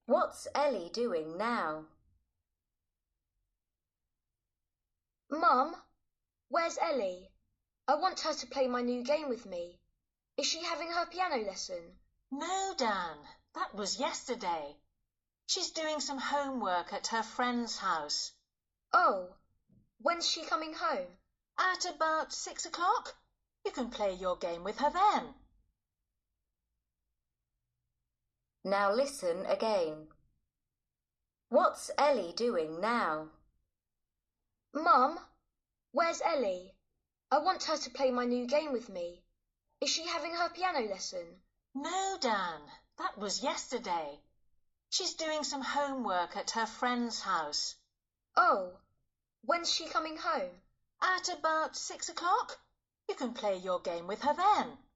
What's Ellie doing now? Mum, where's Ellie? I want her to play my new game with me. Is she having her piano lesson? No, Dan, that was yesterday. She's doing some homework at her friend's house. Oh, when's she coming home? At about 6 o'clock. You can play your game with her then. Now listen again. What's Ellie doing now? Mum, where's Ellie? I want her to play my new game with me. Is she having her piano lesson? No, Dan, that was yesterday. She's doing some homework at her friend's house. Oh, when's she coming home? At about 6 o'clock. You can play your game with her then.